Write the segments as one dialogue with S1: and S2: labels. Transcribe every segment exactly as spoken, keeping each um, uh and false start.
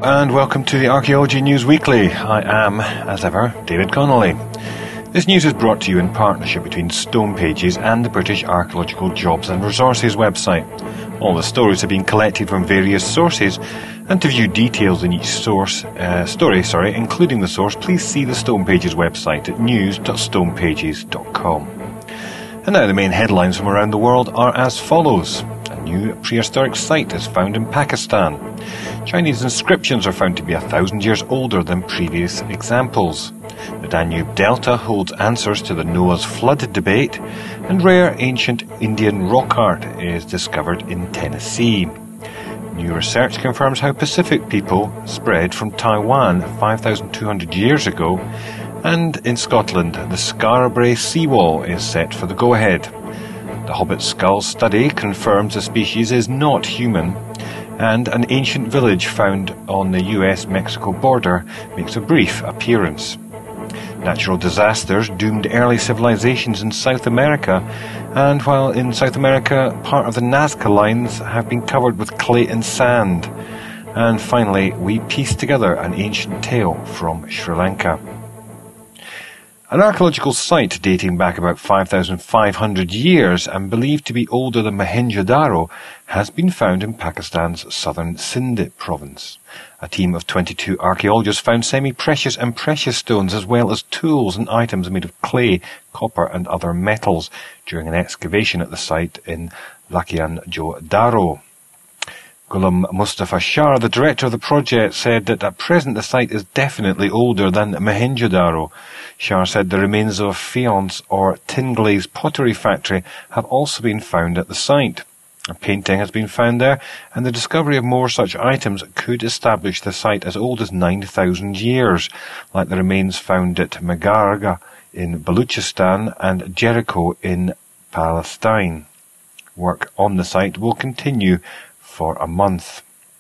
S1: and welcome to the Archaeology News Weekly. I am, as ever, David Connolly. This news is brought to you in partnership between Stone Pages and the British Archaeological Jobs and Resources website. All the stories have been collected from various sources, and to view details in each source uh, story, sorry, including the source, please see the Stone Pages website at news dot stone pages dot com. And now the main headlines from around the world are as follows. A new prehistoric site is found in Pakistan. Chinese inscriptions are found to be a thousand years older than previous examples. The Danube Delta holds answers to the Noah's flood debate, and rare ancient Indian rock art is discovered in Tennessee. New research confirms how Pacific people spread from Taiwan five thousand two hundred years ago, and in Scotland the Skara Brae seawall is set for the go-ahead. The Hobbit skull study confirms the species is not human, and an ancient village found on the U S Mexico border makes a brief appearance. Natural disasters doomed early civilizations in South America, and while in South America part of the Nazca lines have been covered with clay and sand. And finally, we piece together an ancient tale from Sri Lanka. An archaeological site dating back about five thousand five hundred years and believed to be older than Mohenjo-Daro has been found in Pakistan's southern Sindh province. A team of twenty-two archaeologists found semi-precious and precious stones as well as tools and items made of clay, copper and other metals during an excavation at the site in Lakhian-Jo-Daro. Ghulam Mustafa Shah, the director of the project, said that at present the site is definitely older than Mohenjo-Daro. Shah said the remains of a faience or tin glaze pottery factory have also been found at the site. A painting has been found there, and the discovery of more such items could establish the site as old as nine thousand years, like the remains found at Megarga in Baluchistan and Jericho in Palestine. Work on the site will continue for a month.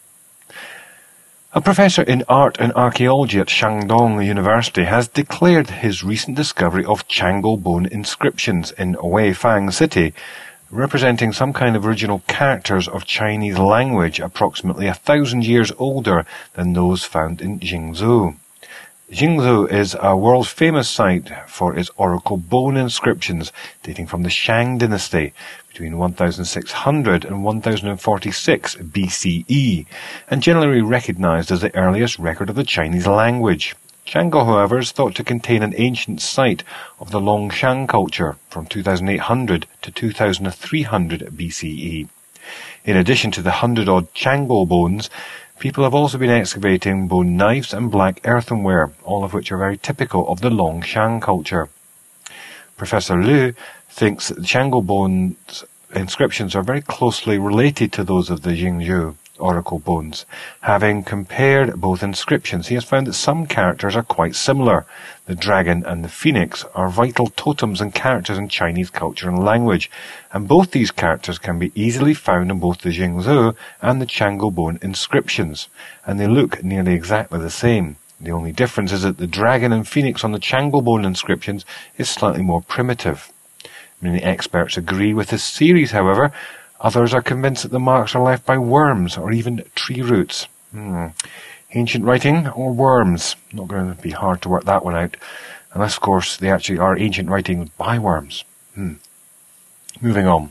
S1: A professor in art and archaeology at Shandong University has declared his recent discovery of Changel bone inscriptions in Weifang City, representing some kind of original characters of Chinese language approximately a thousand years older than those found in Jingzhou. Jingzhou is a world-famous site for its oracle bone inscriptions dating from the Shang dynasty between one thousand six hundred and one thousand forty-six B C E, and generally recognized as the earliest record of the Chinese language. Changel, however, is thought to contain an ancient site of the Longshan culture from two thousand eight hundred to two thousand three hundred B C E. In addition to the hundred-odd Changel bones, people have also been excavating bone knives and black earthenware, all of which are very typical of the Longshan culture. Professor Liu thinks that the Changel bones inscriptions are very closely related to those of the Jingzhou oracle bones. Having compared both inscriptions, he has found that some characters are quite similar. The dragon and the phoenix are vital totems and characters in Chinese culture and language, and both these characters can be easily found in both the Jingzhou and the Changel bone inscriptions, and they look nearly exactly the same. The only difference is that the dragon and phoenix on the Changel bone inscriptions is slightly more primitive. Many experts agree with this theory, however. Others are convinced that the marks are left by worms or even tree roots. Hmm. Ancient writing or worms? Not going to be hard to work that one out. Unless, of course, they actually are ancient writings by worms. Hmm. Moving on.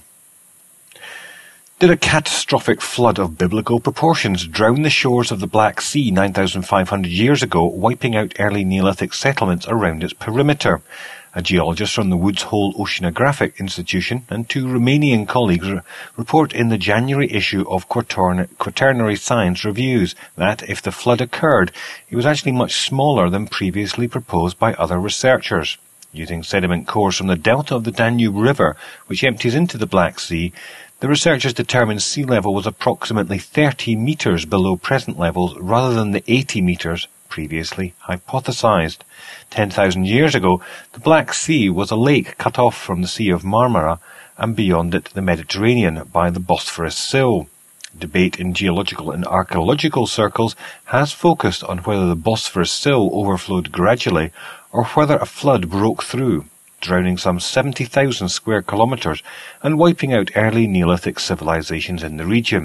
S1: Did a catastrophic flood of biblical proportions drown the shores of the Black Sea nine thousand five hundred years ago, wiping out early Neolithic settlements around its perimeter? A geologist from the Woods Hole Oceanographic Institution and two Romanian colleagues re- report in the January issue of Quatern- Quaternary Science Reviews that, if the flood occurred, it was actually much smaller than previously proposed by other researchers. Using sediment cores from the delta of the Danube River, which empties into the Black Sea, the researchers determined sea level was approximately thirty metres below present levels rather than the eighty metres previously hypothesized. ten thousand years ago, the Black Sea was a lake cut off from the Sea of Marmara and beyond it the Mediterranean by the Bosphorus Sill. Debate in geological and archaeological circles has focused on whether the Bosphorus Sill overflowed gradually or whether a flood broke through, drowning some seventy thousand square kilometres and wiping out early Neolithic civilizations in the region.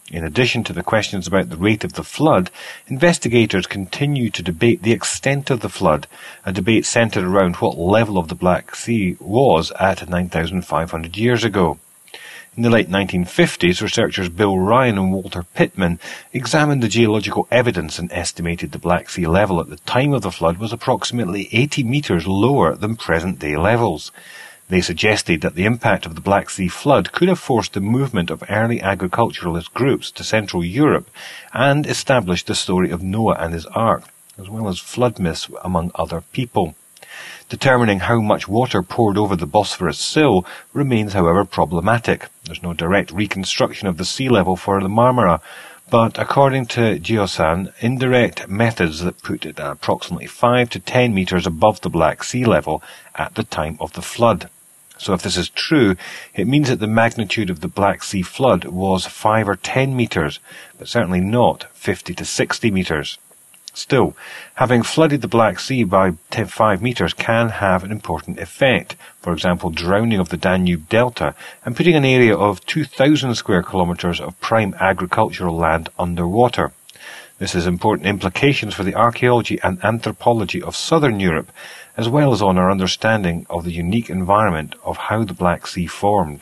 S1: In addition to the questions about the rate of the flood, investigators continue to debate the extent of the flood, a debate centred around what level of the Black Sea was at nine thousand five hundred years ago. In the late nineteen fifties, researchers Bill Ryan and Walter Pittman examined the geological evidence and estimated the Black Sea level at the time of the flood was approximately eighty metres lower than present-day levels. They suggested that the impact of the Black Sea flood could have forced the movement of early agriculturalist groups to Central Europe and established the story of Noah and his ark, as well as flood myths among other people. Determining how much water poured over the Bosphorus sill remains, however, problematic. There's no direct reconstruction of the sea level for the Marmara, but according to Geosan, indirect methods that put it at approximately five to ten metres above the Black Sea level at the time of the flood. So if this is true, it means that the magnitude of the Black Sea flood was five or ten metres, but certainly not fifty to sixty metres. Still, having flooded the Black Sea by five metres can have an important effect. For example, drowning of the Danube Delta and putting an area of two thousand square kilometres of prime agricultural land underwater. This has important implications for the archaeology and anthropology of southern Europe, as well as on our understanding of the unique environment of how the Black Sea formed.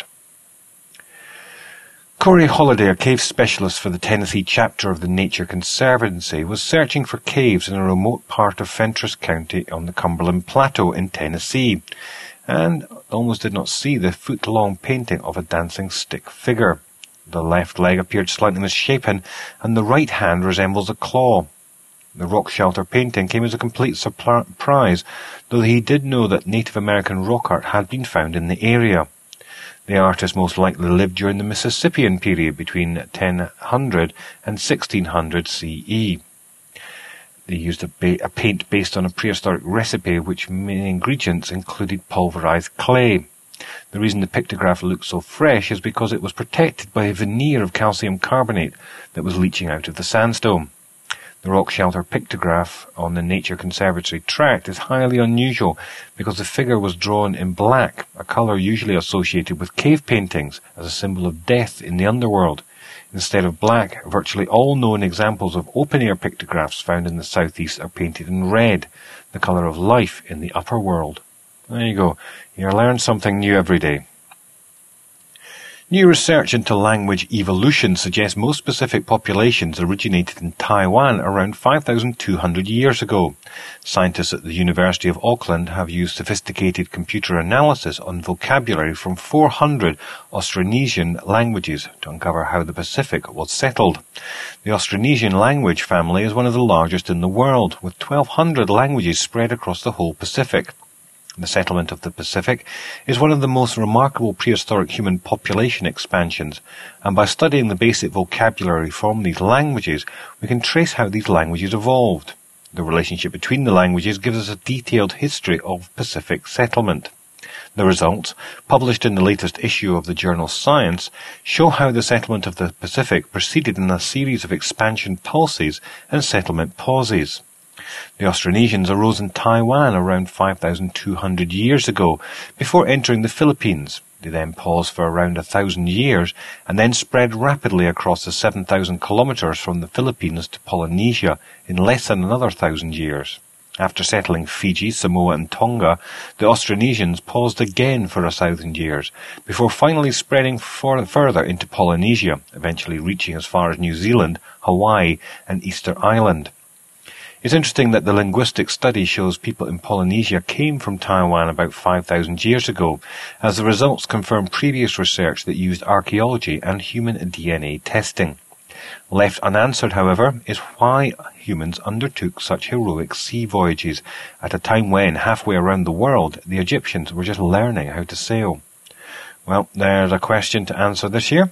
S1: Corey Holliday, a cave specialist for the Tennessee chapter of the Nature Conservancy, was searching for caves in a remote part of Fentress County on the Cumberland Plateau in Tennessee, and almost did not see the foot-long painting of a dancing stick figure. The left leg appeared slightly misshapen, and the right hand resembles a claw. The rock shelter painting came as a complete surprise, though he did know that Native American rock art had been found in the area. The artist most likely lived during the Mississippian period between ten hundred and sixteen hundred C E. They used a, ba- a paint based on a prehistoric recipe which main ingredients included pulverized clay. The reason the pictograph looked so fresh is because it was protected by a veneer of calcium carbonate that was leaching out of the sandstone. The rock shelter pictograph on the Nature Conservancy tract is highly unusual because the figure was drawn in black, a colour usually associated with cave paintings as a symbol of death in the underworld. Instead of black, virtually all known examples of open-air pictographs found in the southeast are painted in red, the colour of life in the upper world. There you go. You learn something new every day. New research into language evolution suggests most Pacific populations originated in Taiwan around five thousand two hundred years ago. Scientists at the University of Auckland have used sophisticated computer analysis on vocabulary from four hundred Austronesian languages to uncover how the Pacific was settled. The Austronesian language family is one of the largest in the world, with twelve hundred languages spread across the whole Pacific. The settlement of the Pacific is one of the most remarkable prehistoric human population expansions, and by studying the basic vocabulary from these languages, we can trace how these languages evolved. The relationship between the languages gives us a detailed history of Pacific settlement. The results, published in the latest issue of the journal Science, show how the settlement of the Pacific proceeded in a series of expansion pulses and settlement pauses. The Austronesians arose in Taiwan around five thousand two hundred years ago, before entering the Philippines. They then paused for around a thousand years, and then spread rapidly across the seven thousand kilometres from the Philippines to Polynesia in less than another thousand years. After settling Fiji, Samoa and Tonga, the Austronesians paused again for a thousand years, before finally spreading for, further into Polynesia, eventually reaching as far as New Zealand, Hawaii and Easter Island. It's interesting that the linguistic study shows people in Polynesia came from Taiwan about five thousand years ago, as the results confirm previous research that used archaeology and human D N A testing. Left unanswered, however, is why humans undertook such heroic sea voyages at a time when, halfway around the world, the Egyptians were just learning how to sail. Well, there's a question to answer this year.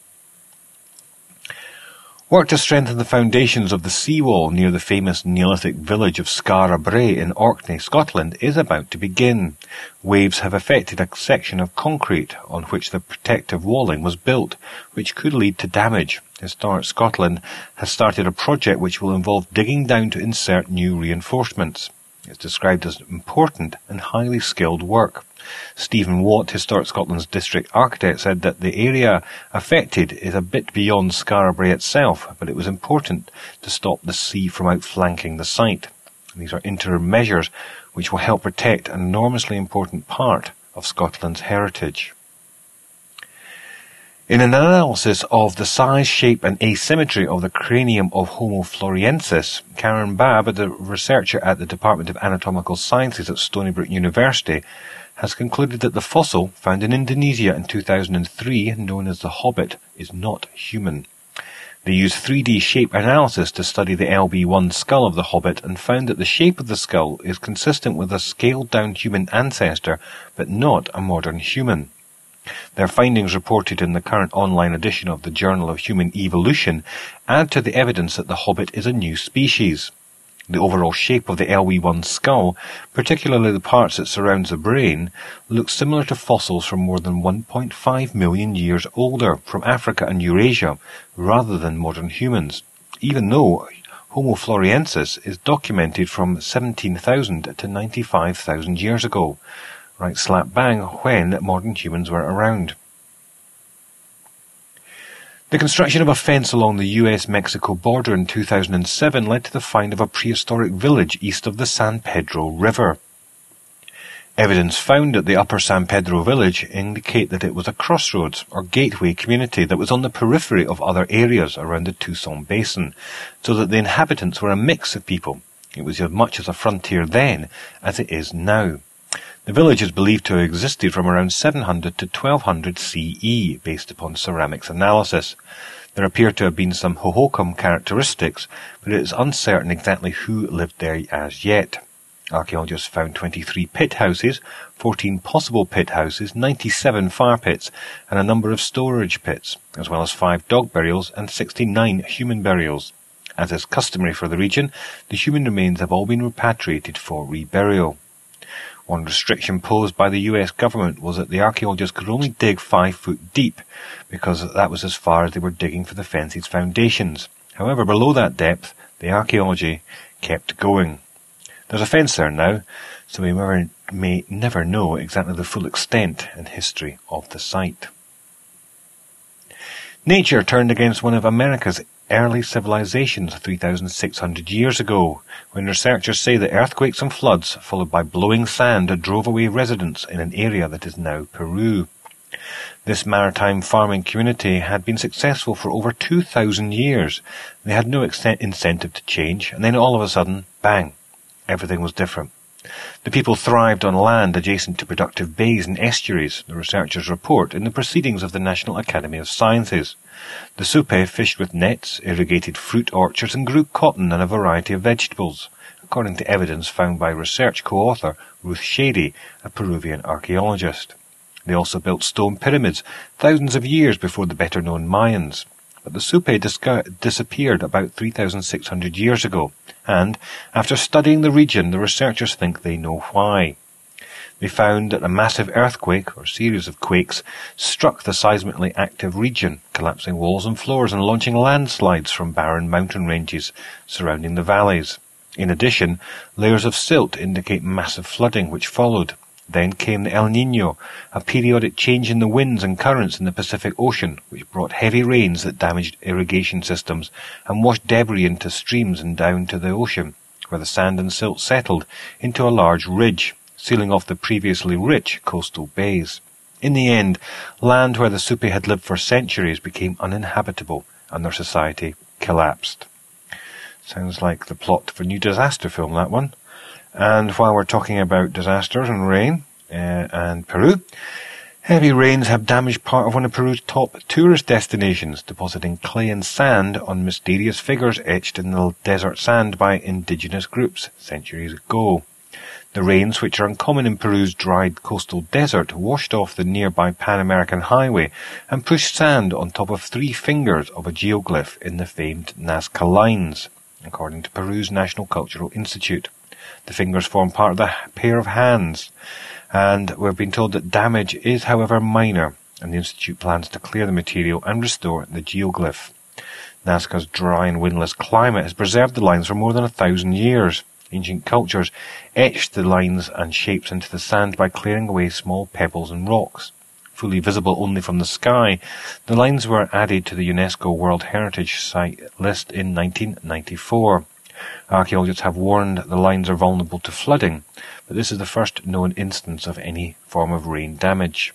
S1: Work to strengthen the foundations of the seawall near the famous Neolithic village of Skara Brae in Orkney, Scotland, is about to begin. Waves have affected a section of concrete on which the protective walling was built, which could lead to damage. Historic Scotland has started a project which will involve digging down to insert new reinforcements. It's described as important and highly skilled work. Stephen Watt, Historic Scotland's district architect, said that the area affected is a bit beyond Skarabrae itself, but it was important to stop the sea from outflanking the site. These are interim measures which will help protect an enormously important part of Scotland's heritage. In an analysis of the size, shape and asymmetry of the cranium of Homo floresiensis, Karen Babb, a researcher at the Department of Anatomical Sciences at Stony Brook University, has concluded that the fossil found in Indonesia in two thousand three, known as the Hobbit, is not human. They used three D shape analysis to study the L B one skull of the Hobbit and found that the shape of the skull is consistent with a scaled-down human ancestor, but not a modern human. Their findings, reported in the current online edition of the Journal of Human Evolution, add to the evidence that the Hobbit is a new species. The overall shape of the L B one skull, particularly the parts that surrounds the brain, looks similar to fossils from more than one point five million years older from Africa and Eurasia, rather than modern humans, even though Homo floresiensis is documented from seventeen thousand to ninety-five thousand years ago, right slap bang when modern humans were around. The construction of a fence along the U S Mexico border in two thousand seven led to the find of a prehistoric village east of the San Pedro River. Evidence found at the upper San Pedro village indicate that it was a crossroads or gateway community that was on the periphery of other areas around the Tucson Basin, so that the inhabitants were a mix of people. It was as much as a frontier then as it is now. The village is believed to have existed from around seven hundred to twelve hundred C E, based upon ceramics analysis. There appear to have been some Hohokam characteristics, but it is uncertain exactly who lived there as yet. Archaeologists found twenty-three pit houses, fourteen possible pit houses, ninety-seven fire pits, and a number of storage pits, as well as five dog burials and sixty-nine human burials. As is customary for the region, the human remains have all been repatriated for reburial. One restriction posed by the U S government was that the archaeologists could only dig five foot deep, because that was as far as they were digging for the fence's foundations. However, below that depth, the archaeology kept going. There's a fence there now, so we never, may never know exactly the full extent and history of the site. Nature turned against one of America's early civilizations three thousand six hundred years ago, when researchers say that earthquakes and floods, followed by blowing sand, drove away residents in an area that is now Peru. This maritime farming community had been successful for over two thousand years. They had no incentive to change, and then all of a sudden, bang, everything was different. The people thrived on land adjacent to productive bays and estuaries, the researchers report in the Proceedings of the National Academy of Sciences. The Supe fished with nets, irrigated fruit orchards and grew cotton and a variety of vegetables, according to evidence found by research co-author Ruth Shady, a Peruvian archaeologist. They also built stone pyramids thousands of years before the better-known Mayans. But the Supe dis- disappeared about three thousand six hundred years ago, and, after studying the region, the researchers think they know why. They found that a massive earthquake, or series of quakes, struck the seismically active region, collapsing walls and floors and launching landslides from barren mountain ranges surrounding the valleys. In addition, layers of silt indicate massive flooding which followed. Then came the El Niño, a periodic change in the winds and currents in the Pacific Ocean, which brought heavy rains that damaged irrigation systems and washed debris into streams and down to the ocean, where the sand and silt settled into a large ridge, sealing off the previously rich coastal bays. In the end, land where the Supe had lived for centuries became uninhabitable, and their society collapsed. Sounds like the plot for a new disaster film, that one. And while we're talking about disasters and rain uh, and Peru, heavy rains have damaged part of one of Peru's top tourist destinations, depositing clay and sand on mysterious figures etched in the desert sand by indigenous groups centuries ago. The rains, which are uncommon in Peru's dried coastal desert, washed off the nearby Pan-American Highway and pushed sand on top of three fingers of a geoglyph in the famed Nazca Lines, according to Peru's National Cultural Institute. The fingers form part of the pair of hands, and we've been told that damage is, however, minor, and the Institute plans to clear the material and restore the geoglyph. Nazca's dry and windless climate has preserved the lines for more than a thousand years. Ancient cultures etched the lines and shapes into the sand by clearing away small pebbles and rocks. Fully visible only from the sky, the lines were added to the UNESCO World Heritage Site list in nineteen ninety-four. Archaeologists have warned the lines are vulnerable to flooding, but this is the first known instance of any form of rain damage.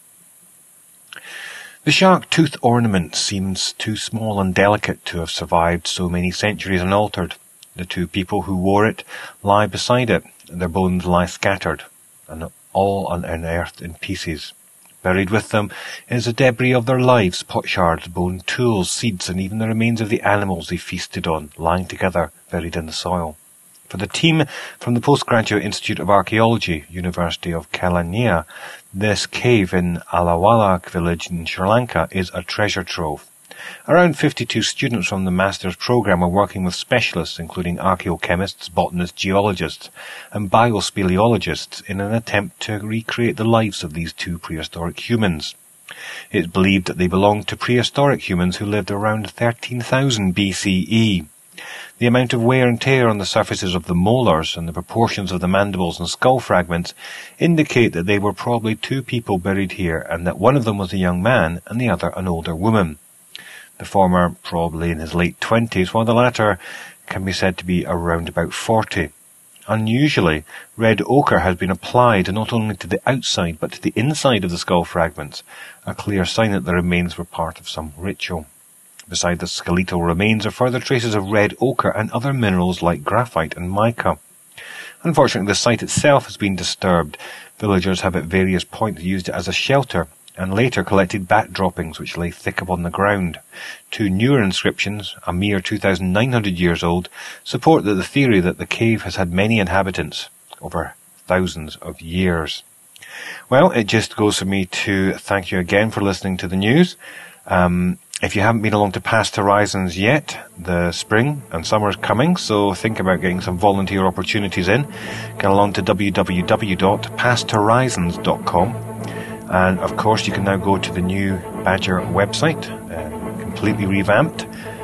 S1: The shark tooth ornament seems too small and delicate to have survived so many centuries unaltered. The two people who wore it lie beside it, and their bones lie scattered, and all unearthed in pieces. Buried with them is the debris of their lives, potsherds, bone tools, seeds, and even the remains of the animals they feasted on, lying together, buried in the soil. For the team from the Postgraduate Institute of Archaeology, University of Kelaniya, this cave in Alawala village in Sri Lanka is a treasure trove. Around fifty-two students from the master's program are working with specialists including archaeochemists, botanists, geologists and biospeleologists in an attempt to recreate the lives of these two prehistoric humans. It's believed that they belong to prehistoric humans who lived around thirteen thousand B C E. The amount of wear and tear on the surfaces of the molars and the proportions of the mandibles and skull fragments indicate that they were probably two people buried here and that one of them was a young man and the other an older woman. The former probably in his late twenties, while the latter can be said to be around about forty. Unusually, red ochre has been applied not only to the outside but to the inside of the skull fragments, a clear sign that the remains were part of some ritual. Beside the skeletal remains are further traces of red ochre and other minerals like graphite and mica. Unfortunately, the site itself has been disturbed. Villagers have at various points used it as a shelter, and later collected bat droppings which lay thick upon the ground. Two newer inscriptions, a mere two thousand nine hundred years old, support that the theory that the cave has had many inhabitants over thousands of years. Well, it just goes for me to thank you again for listening to the news. Um, if you haven't been along to Past Horizons yet, the spring and summer is coming, so think about getting some volunteer opportunities in. Get along to w w w dot past horizons dot com. And of course you can now go to the new Badger website, uh, completely revamped,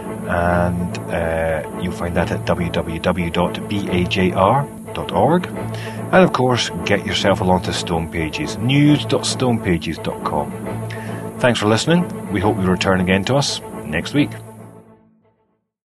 S1: and uh, you'll find that at w w w dot bajr dot org. And of course get yourself along to Stone Pages, news dot stone pages dot com. Thanks for listening. We hope you return again to us next week.